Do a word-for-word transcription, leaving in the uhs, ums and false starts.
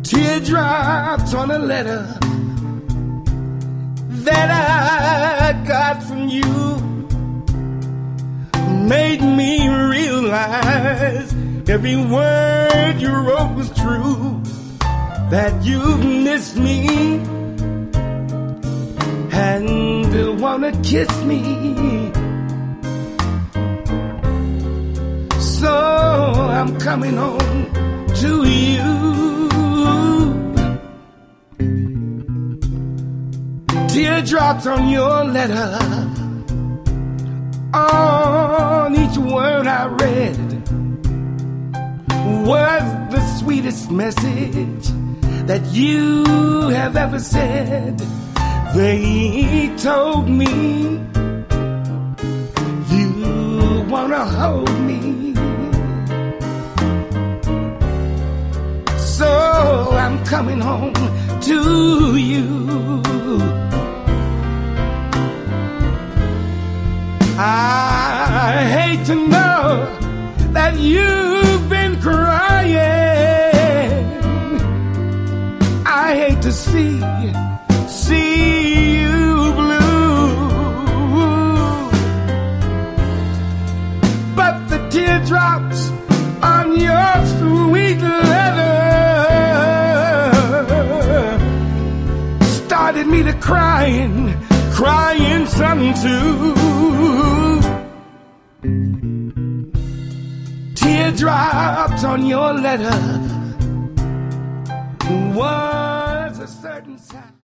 Teardrops on a letter that I got from you made me realize every word you wrote was true, that you miss me and wanna kiss me. So I'm coming home to you. Teardrops on your letter, on each word I read was the sweetest message that you have ever said. They told me you wanna hold me, so I'm coming home to you. I hate to know that you've been crying. I hate to see, see you blue. But the teardrops on your sweet letter started me to crying, crying something too. Teardrops on your letter was a certain sound.